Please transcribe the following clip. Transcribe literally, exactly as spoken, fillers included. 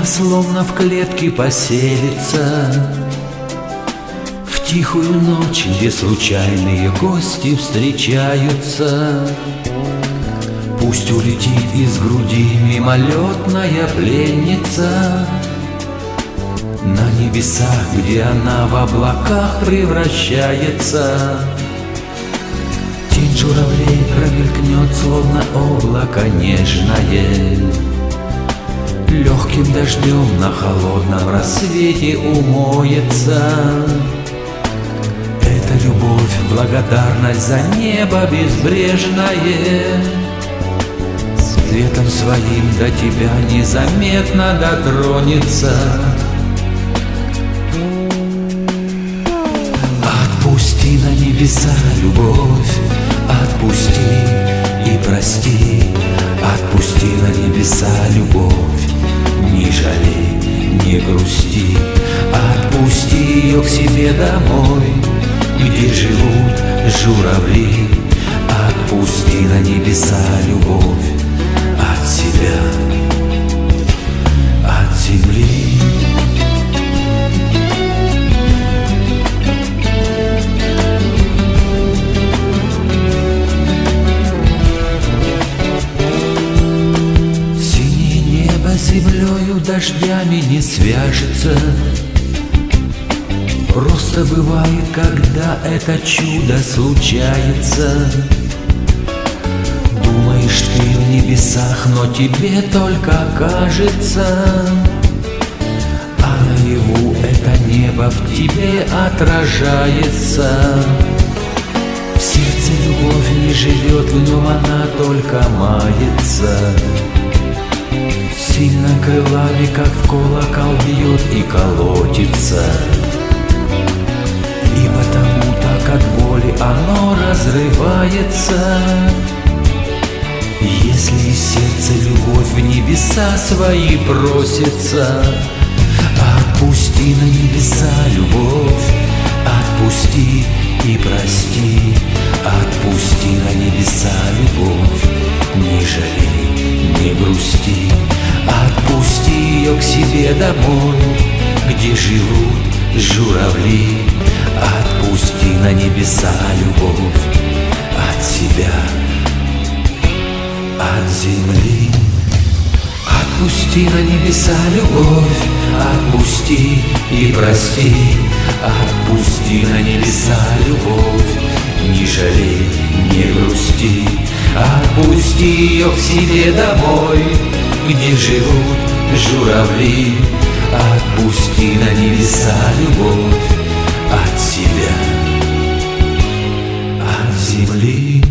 словно в клетке поселится в тихую ночь, где случайные гости встречаются. Пусть улетит из груди мимолетная пленница на небесах, где она в облаках превращается. Тень журавлей промелькнет, словно облако нежное, легким дождем на холодном рассвете умоется. Это любовь, благодарность за небо безбрежное, светом своим до тебя незаметно дотронется. Отпусти на небеса любовь, отпусти и прости. Отпусти на небеса любовь, не жалей, не грусти. Отпусти ее к себе домой, где живут журавли. Отпусти на небеса любовь от себя, от земли. Землею дождями не свяжется. Просто бывает, когда это чудо случается. Думаешь ты в небесах, но тебе только кажется, а наяву это небо в тебе отражается. В сердце любовь не живет, в нем она только мается. Сильно крылами, как в колокол, бьет и колотится. И потому так от боли оно разрывается. Если из сердца любовь в небеса свои просится, отпусти на небеса любовь, отпусти и прости. Отпусти на небеса любовь, не жалей, не грусти. Отпусти ее к себе домой, где живут журавли. Отпусти на небеса любовь от себя, от земли. Отпусти на небеса любовь, отпусти и прости. Отпусти на небеса любовь, не жалей, не грусти. Отпусти ее к себе домой, где живут журавли. Отпусти на небеса любовь от себя, от земли.